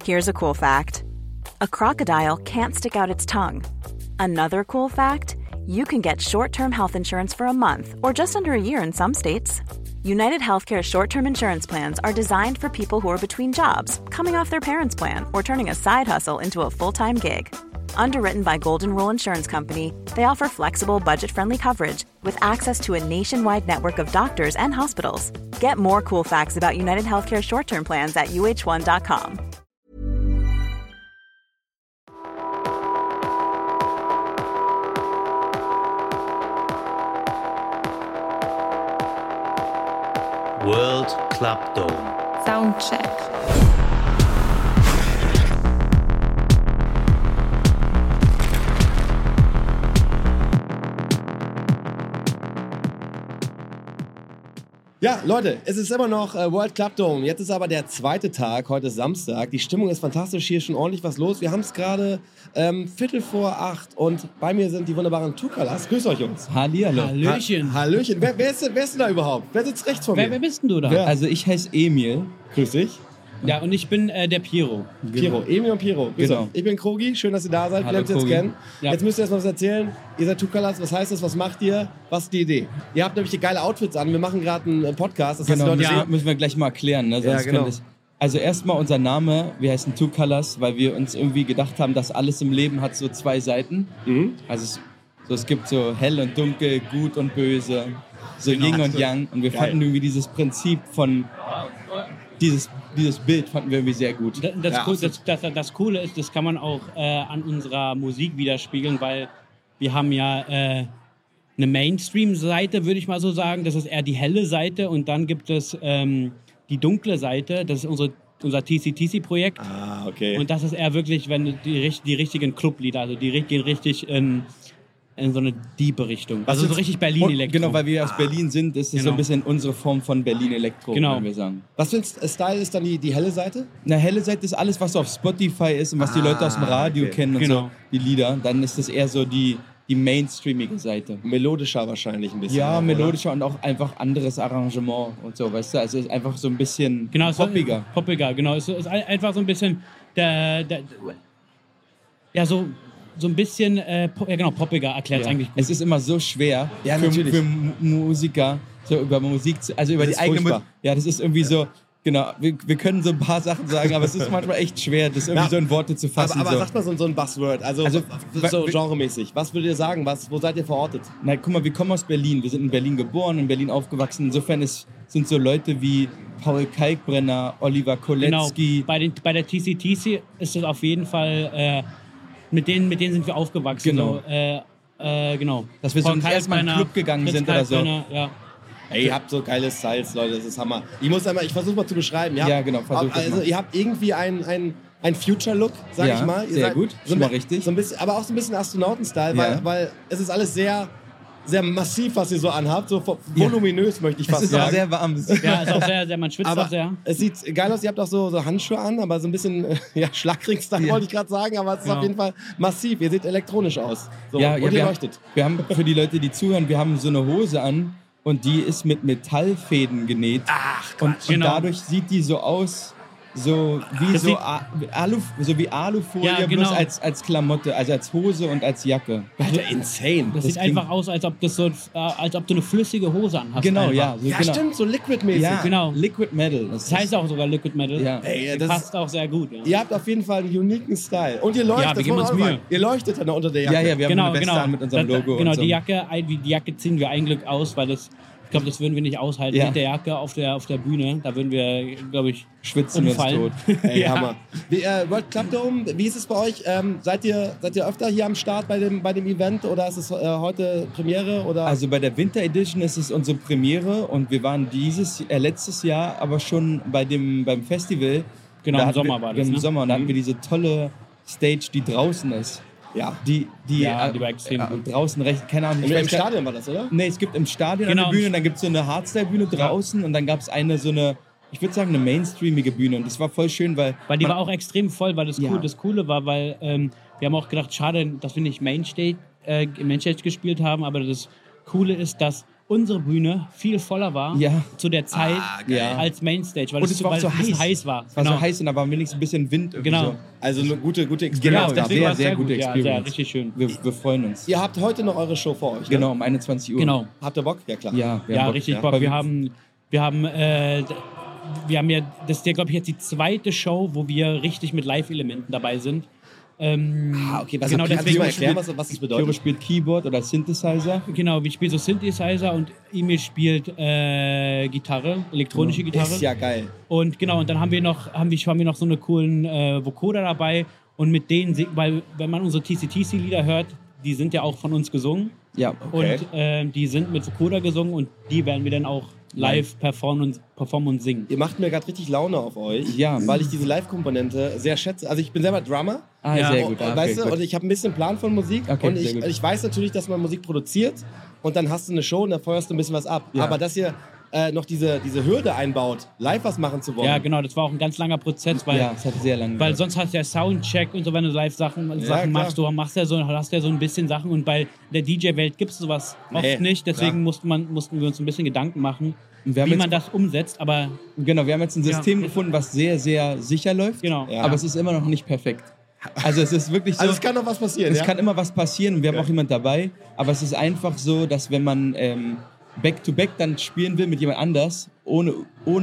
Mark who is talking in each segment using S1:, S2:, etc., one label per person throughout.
S1: Here's a cool fact. A crocodile can't stick out its tongue. Another cool fact, you can get short-term health insurance for a month or just under a year in some states. United Healthcare short-term insurance plans are designed for people who are between jobs, coming off their parents' plan, or turning a side hustle into a full-time gig. Underwritten by Golden Rule Insurance Company, they offer flexible, budget-friendly coverage with access to a nationwide network of doctors and hospitals. Get more cool facts about United Healthcare short-term plans at uh1.com.
S2: World Club Dome.
S3: Soundcheck.
S4: Ja, Leute, es ist immer noch World Club Dome. Jetzt ist aber der zweite Tag, heute ist Samstag. Die Stimmung ist fantastisch, hier ist schon ordentlich was los. Wir haben es gerade 7:45 und bei mir sind die wunderbaren Two Colors. Grüß euch, Jungs.
S5: Hallihallo.
S6: Hallöchen.
S4: Hallöchen. Wer ist denn da überhaupt? Wer sitzt rechts von mir?
S6: Wer bist denn du da?
S4: Wer?
S5: Also ich heiße Emil.
S4: Grüß dich.
S6: Ja, und ich bin der Piero.
S4: Piero, Emil und Piero. Grüß
S5: Genau.
S4: euch. Ich bin Krogi, schön, dass ihr da seid.
S5: Hallo,
S4: Lernt ihr jetzt
S5: Krogi.
S4: kennen.
S6: Ja.
S4: Jetzt müsst ihr erst mal was erzählen. Ihr seid Two Colors, was heißt das? Was macht ihr? Was ist die Idee? Ihr habt nämlich die geile Outfits an. Wir machen gerade einen Podcast. Das heißt,
S5: Genau,
S4: die Leute
S5: das müssen wir gleich mal erklären. Ne?
S4: Ja,
S5: Sonst
S4: genau.
S5: könnte also erstmal unser Name, wir heißen Two Colors, weil wir uns irgendwie gedacht haben, dass alles im Leben hat so zwei Seiten. Also es gibt so hell und dunkel, gut und böse, so Yin und Yang. Und wir fanden irgendwie dieses Prinzip von dieses Bild fanden wir irgendwie sehr gut.
S6: Das Coole ist, das kann man auch an unserer Musik widerspiegeln, weil wir haben ja eine Mainstream-Seite, würde ich mal so sagen. Das ist eher die helle Seite und dann gibt es die dunkle Seite. Das ist unser TCTC-Projekt.
S4: Ah, okay.
S6: Und das ist eher wirklich, wenn die richtigen Clublieder, also die gehen richtig in so eine diepe Richtung. Also so richtig Berlin-Elektro.
S5: Genau, weil wir aus Berlin sind, ist es so ein bisschen unsere Form von Berlin-Elektro,
S6: Genau.
S5: können wir sagen.
S4: Was für ein Style ist dann die helle Seite?
S5: Eine helle Seite ist alles, was so auf Spotify ist und was die Leute aus dem Radio
S4: okay.
S5: kennen und
S6: Genau.
S5: so, die Lieder. Dann ist das eher so die mainstreamige Seite.
S4: Melodischer wahrscheinlich ein bisschen.
S5: Ja,
S4: oder?
S5: melodischer und auch einfach anderes Arrangement und so, weißt du? Also es ist einfach so ein bisschen poppiger.
S6: Poppiger, genau. Es ist einfach so ein bisschen so ein bisschen poppiger erklärt es eigentlich gut.
S5: Es ist immer so schwer
S4: Ja,
S5: für
S4: natürlich.
S5: Musiker, so über Musik, also über
S4: Das
S5: die
S4: ist
S5: eigene
S4: furchtbar.
S5: Musik. Ja, das ist irgendwie so, genau, wir können so ein paar Sachen sagen, aber es ist manchmal echt schwer, das irgendwie so in Worte zu fassen.
S4: Aber
S5: so.
S4: sagt mal so ein Buzzword, also so genremäßig. Was würdet ihr sagen? Wo seid ihr verortet?
S5: Na, guck mal, wir kommen aus Berlin. Wir sind in Berlin geboren, in Berlin aufgewachsen. Insofern sind so Leute wie Paul Kalkbrenner, Oliver Kolecki.
S6: Genau. Bei der TCTC ist es auf jeden Fall, mit denen sind wir aufgewachsen.
S5: Genau.
S6: So, genau.
S5: Dass wir so
S6: Paul
S5: erstmal in den Club gegangen
S6: Fritz
S5: sind oder so.
S6: Kalkbrenner, ja.
S4: Ey, ihr habt so geile Styles, Leute, das ist Hammer. Ich versuche mal zu beschreiben.
S5: Ja, genau, versuch das
S4: Also
S5: mal.
S4: ihr habt irgendwie ein Future-Look, sag
S5: Ja,
S4: ich mal. Ihr
S5: sehr
S4: seid
S5: gut,
S4: so
S5: schon mal richtig.
S4: So ein bisschen, aber auch so ein bisschen Astronauten-Style,
S5: Ja.
S4: weil es ist alles sehr, sehr massiv, was ihr so anhabt. So voluminös, möchte ich
S5: Es
S4: fast
S5: ist auch
S4: sagen.
S5: sehr warm.
S6: Ja, ist auch sehr, man schwitzt
S4: Aber
S6: auch sehr.
S4: es sieht geil aus, ihr habt auch so Handschuhe an, aber so ein bisschen Schlagring-Style
S5: Ja.
S4: wollte ich gerade sagen, aber es ist
S6: Genau.
S4: auf jeden Fall massiv. Ihr seht elektronisch aus. So,
S5: Ja,
S4: und
S5: ja,
S4: ihr leuchtet.
S5: wir haben für die Leute, die zuhören, wir haben so eine Hose an und die ist mit Metallfäden genäht.
S4: Ach,
S5: Und
S6: Genau.
S5: dadurch sieht die so aus, so wie
S6: Das
S5: so,
S6: sieht-
S5: so wie Alufolie,
S6: Ja, genau.
S5: bloß als Klamotte, also als Hose und als Jacke.
S4: Alter, insane.
S6: Das sieht
S5: klingt-
S6: einfach aus, als ob du eine flüssige Hose anhast.
S5: Genau,
S6: einfach.
S5: ja. So,
S4: Ja,
S5: genau.
S4: stimmt, so Liquid-mäßig.
S5: Ja,
S6: Genau.
S5: Liquid Metal.
S6: Das heißt auch sogar Liquid Metal.
S5: Ja.
S4: Ey, das
S6: Passt auch sehr gut. Ja.
S4: Ihr habt auf jeden Fall einen uniken Style. Und ihr leuchtet,
S6: Ja, wir
S4: das
S6: geben
S4: muss man
S6: uns
S4: auch
S6: Mühe.
S4: sagen. Ihr leuchtet dann unter der Jacke.
S5: Ja, wir haben
S6: Genau,
S5: eine Weste an mit unserem Logo.
S6: Genau,
S5: und so.
S6: die Jacke ziehen wir eigentlich aus, weil ich glaube, das würden wir nicht aushalten
S5: Ja.
S6: mit der Jacke auf der Bühne. Da würden wir, glaube ich,
S5: Schwitzen wir uns
S6: umfallen.
S5: tot.
S4: Ey,
S6: Ja.
S4: Hammer. World Club Dome, wie ist es bei euch? Seid ihr öfter hier am Start bei dem Event oder ist es heute Premiere? Oder?
S5: Also bei der Winter Edition ist es unsere Premiere und wir waren letztes Jahr aber schon beim Festival.
S6: Genau,
S5: Da
S6: im
S5: hatten
S6: Sommer
S5: wir,
S6: war das,
S5: Im
S6: ne?
S5: Sommer, und da hatten wir diese tolle Stage, die draußen ist.
S4: ja.
S5: Die
S6: war extrem gut.
S5: draußen recht, keine Ahnung.
S4: Im
S5: weiß gar-
S4: Stadion war das, oder?
S5: Nee, es gibt im Stadion
S6: Genau.
S5: eine Bühne, und dann gibt es so eine Hardstyle-Bühne draußen und dann gab es ich würde sagen, eine mainstreamige Bühne und das war voll schön, weil
S6: Die war auch extrem voll, weil das Coole war, weil wir haben auch gedacht, schade, dass wir nicht Mainstage gespielt haben, aber das Coole ist, dass unsere Bühne viel voller war zu der Zeit als Mainstage, weil es
S5: war so
S6: ein bisschen heiß war.
S5: Es war so heiß und da war wenigstens ein bisschen Wind.
S6: Genau.
S5: So.
S4: Also eine gute Experience.
S5: Genau,
S6: deswegen war es
S5: sehr gute Experience.
S6: Ja, richtig schön.
S5: Wir freuen uns.
S4: Ihr habt heute noch eure Show vor euch, ne?
S5: Genau, um 21 Uhr.
S6: Genau.
S4: Habt ihr Bock? Ja, klar.
S5: Ja,
S6: Ja, richtig Bock. Wir haben ja, das ist ja, glaube ich, jetzt die zweite Show, wo wir richtig mit Live-Elementen dabei sind.
S4: Okay, was
S6: Genau,
S4: kannst du mal
S6: deswegen
S4: erklären, was das
S5: Kyro
S4: bedeutet?
S5: spielt Keyboard oder Synthesizer.
S6: Genau, wir spielen so Synthesizer und Emil spielt Gitarre, elektronische Gitarre.
S4: Ist ja geil.
S6: Und genau, und dann haben wir noch so eine coolen Vocoder dabei und mit denen, weil wenn man unsere TCTC-Lieder hört, die sind ja auch von uns gesungen.
S5: Ja.
S4: Okay.
S6: Und die sind mit Vocoder gesungen und die werden wir dann auch live performen und singen.
S4: Ihr macht mir gerade richtig Laune auf euch,
S5: Ja.
S4: weil ich diese Live-Komponente sehr schätze. Also ich bin selber Drummer.
S5: Sehr gut.
S4: Weißt du,
S5: gut.
S4: und ich habe ein bisschen Plan von Musik.
S5: Okay,
S4: und
S5: sehr gut.
S4: ich weiß natürlich, dass man Musik produziert und dann hast du eine Show und da feuerst du ein bisschen was ab.
S5: Ja.
S4: Aber dass ihr noch diese Hürde einbaut, live was machen zu wollen.
S6: Ja, genau, das war auch ein ganz langer Prozess, weil,
S5: Ja, es hat sehr lange
S6: weil sonst hast du ja Soundcheck und so, wenn du Live-Sachen
S4: klar.
S6: machst, hast ja so ein bisschen Sachen und bei der DJ-Welt gibt es sowas oft nicht, deswegen mussten wir uns ein bisschen Gedanken machen,
S5: Wir haben
S6: wie
S5: jetzt-
S6: man das umsetzt, aber
S5: Genau, wir haben jetzt ein System gefunden, was sehr, sehr sicher läuft.
S6: Genau.
S4: Ja.
S5: Aber es ist immer noch nicht perfekt. Also es ist wirklich so.
S4: Also es kann noch was passieren,
S5: Es
S4: ja?
S5: kann immer was passieren und wir haben auch jemand dabei. Aber es ist einfach so, dass wenn man Back-to-Back dann spielen will mit jemand anders, ohne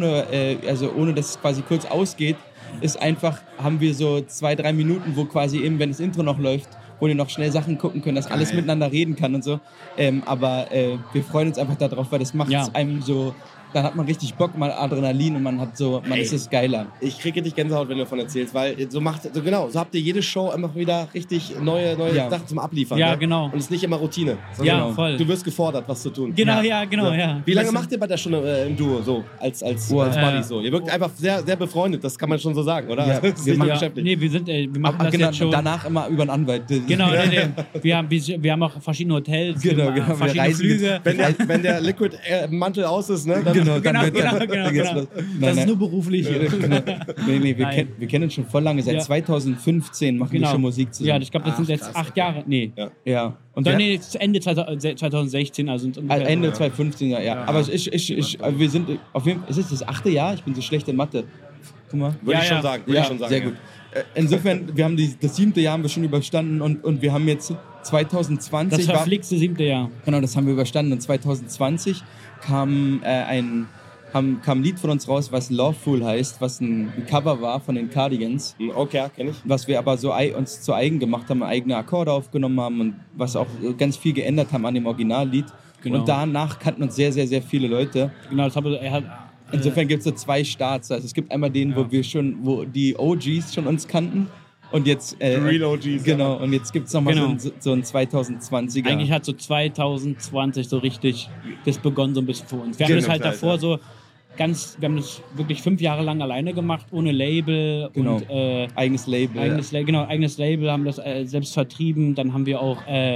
S5: dass es quasi kurz ausgeht, haben wir so 2-3 Minuten, wo quasi eben, wenn das Intro noch läuft, wo wir noch schnell Sachen gucken können, dass alles miteinander reden kann und so. Aber wir freuen uns einfach darauf, weil das macht es einem so, dann hat man richtig Bock, mal Adrenalin und man ist es geiler.
S4: Ich kriege richtig Gänsehaut, wenn du davon erzählst, weil so habt ihr jede Show immer wieder richtig neue Sachen zum Abliefern.
S6: Ja,
S4: ne?
S6: genau.
S4: Und es ist nicht immer Routine.
S6: Ja,
S4: Genau.
S6: voll.
S4: Du wirst gefordert, was zu tun.
S6: genau, ja.
S4: Wie lange macht ihr bei der Stunde im Duo so, als Buddies so? Ihr wirkt einfach sehr, sehr befreundet, das kann man schon so sagen, oder?
S5: Ja,
S4: Das ist
S5: wir
S4: nicht
S5: machen-
S4: beschäftigt.
S6: Nee, wir machen das
S5: Genau,
S6: jetzt schon.
S5: danach immer über einen Anwalt.
S6: Genau, wir haben auch verschiedene Hotels,
S5: Genau,
S6: wir haben
S5: wir
S6: verschiedene
S5: reisen
S6: Flüge.
S4: Wenn der Liquid-Mantel aus ist, ne? Dann
S5: Genau,
S6: Genau.
S5: dann geht's los.
S6: Das ist nur beruflich.
S5: Nee,
S6: Nein.
S5: wir kennen uns schon voll lange. Seit
S6: Ja.
S5: 2015 machen wir schon Musik zusammen.
S6: Ja, ich glaube, das sind jetzt 8 Jahre. Nee.
S5: Ja.
S6: Und dann Ende 2016, also sind ungefähr-
S5: Ende 2015, ja. Aber wir sind auf jeden Fall, ist es das 8. Jahr? Ich bin so schlecht in Mathe. Guck mal.
S4: Würde ich schon sagen.
S5: Sehr gut. Insofern, wir haben das 7. Jahr haben wir schon überstanden und wir haben jetzt 2020...
S6: Das verflixte 7. Jahr.
S5: Genau, das haben wir überstanden. Und 2020 kam ein Lied von uns raus, was Loveful heißt, was ein Cover war von den Cardigans.
S4: Okay, kenn ich.
S5: Was wir aber so uns zu eigen gemacht haben, eigene Akkorde aufgenommen haben und was auch ganz viel geändert haben an dem Originallied.
S6: Genau.
S5: Und danach kannten uns sehr, sehr, sehr viele Leute.
S6: Genau, er hat
S5: Insofern gibt es so 2 Starts. Also es gibt einmal den, wo die OGs schon uns kannten. Und jetzt,
S4: Real OGs,
S5: genau, und jetzt gibt es nochmal so ein 2020er.
S6: eigentlich hat so 2020 so richtig das begonnen so ein bisschen für uns. Wir haben
S4: Genau,
S6: das halt
S4: klar,
S6: davor so wir haben das wirklich 5 Jahre lang alleine gemacht, ohne Label
S5: Genau.
S6: und
S5: eigenes Label.
S6: eigenes Label, haben das selbst vertrieben. Dann haben wir auch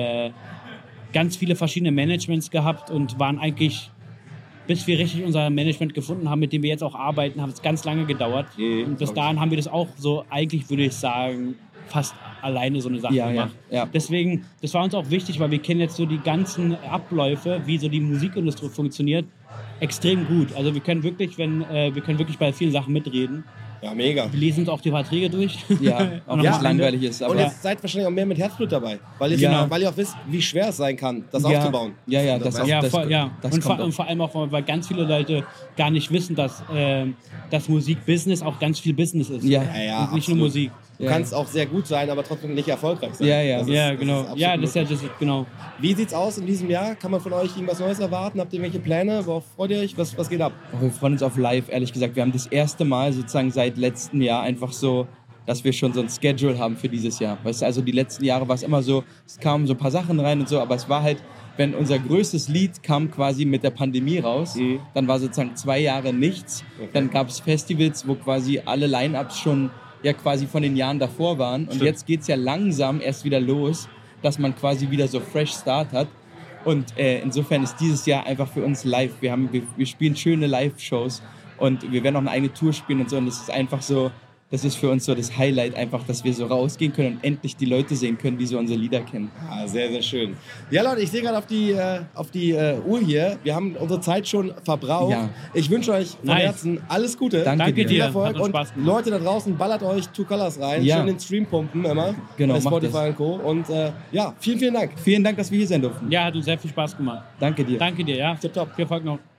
S6: ganz viele verschiedene Managements gehabt und waren eigentlich, bis wir richtig unser Management gefunden haben, mit dem wir jetzt auch arbeiten, hat es ganz lange gedauert. Und bis dahin haben wir das auch so, eigentlich würde ich sagen, fast alleine so eine Sache gemacht.
S5: Ja.
S6: Deswegen, das war uns auch wichtig, weil wir kennen jetzt so die ganzen Abläufe, wie so die Musikindustrie funktioniert, extrem gut. Also wir können wirklich bei vielen Sachen mitreden.
S4: Ja, mega.
S6: Wir lesen uns auch die Verträge durch.
S5: Ja, auch wenn es langweilig ist.
S4: Und
S5: Aber
S4: ihr seid wahrscheinlich auch mehr mit Herzblut dabei, weil ihr auch wisst, wie schwer es sein kann, das aufzubauen.
S5: Ja, das auch.
S6: Ja,
S5: das
S6: voll, ja.
S5: das
S6: Und
S5: kommt auch.
S6: vor allem auch, weil ganz viele Leute gar nicht wissen, dass Musikbusiness auch ganz viel Business ist.
S5: Ja.
S4: Ja,
S6: Und nicht nur
S4: absolut.
S6: Musik.
S4: Du kannst auch sehr gut sein, aber trotzdem nicht erfolgreich sein.
S5: Ja.
S4: Das
S6: Ja,
S4: ist
S6: genau.
S4: absolut
S6: Ja, das
S4: möglich.
S6: ist genau.
S4: Wie sieht's aus in diesem Jahr? Kann man von euch irgendwas Neues erwarten? Habt ihr irgendwelche Pläne? Worauf freut ihr euch? Was geht ab?
S5: Wir freuen uns auf live, ehrlich gesagt. Wir haben das erste Mal sozusagen seit letztem Jahr einfach so, dass wir schon so ein Schedule haben für dieses Jahr. Weißt du, also die letzten Jahre war es immer so, es kamen so ein paar Sachen rein und so, aber es war halt, wenn unser größtes Lied kam quasi mit der Pandemie raus, dann war sozusagen 2 Jahre nichts. Dann gab es Festivals, wo quasi alle Line-Ups schon ja quasi von den Jahren davor waren. Und jetzt geht es ja langsam erst wieder los, dass man quasi wieder so fresh Start hat. Und insofern ist dieses Jahr einfach für uns live. Wir spielen schöne Live-Shows und wir werden auch eine eigene Tour spielen und so. Und es ist einfach so, das ist für uns so das Highlight einfach, dass wir so rausgehen können und endlich die Leute sehen können, die so unsere Lieder kennen.
S4: Ah, sehr, sehr schön. Ja, Leute, ich sehe gerade auf die Uhr hier. Wir haben unsere Zeit schon verbraucht.
S5: Ja.
S4: Ich wünsche euch von Herzen alles Gute.
S5: Danke
S6: dir.
S4: Viel Erfolg.
S6: Hat uns
S4: Und
S6: Spaß gemacht.
S4: Leute da draußen, ballert euch Two Colors rein.
S5: Ja.
S4: Schön den Stream pumpen immer.
S5: Genau,
S4: Bei
S5: macht
S4: Spotify
S5: das.
S4: und Co. Und ja, vielen, vielen Dank.
S5: Vielen Dank, dass wir hier sein durften.
S6: Ja, hat uns sehr viel Spaß gemacht.
S5: Danke dir.
S6: Danke dir, ja.
S4: Tipptopp.
S6: Viel Erfolg noch.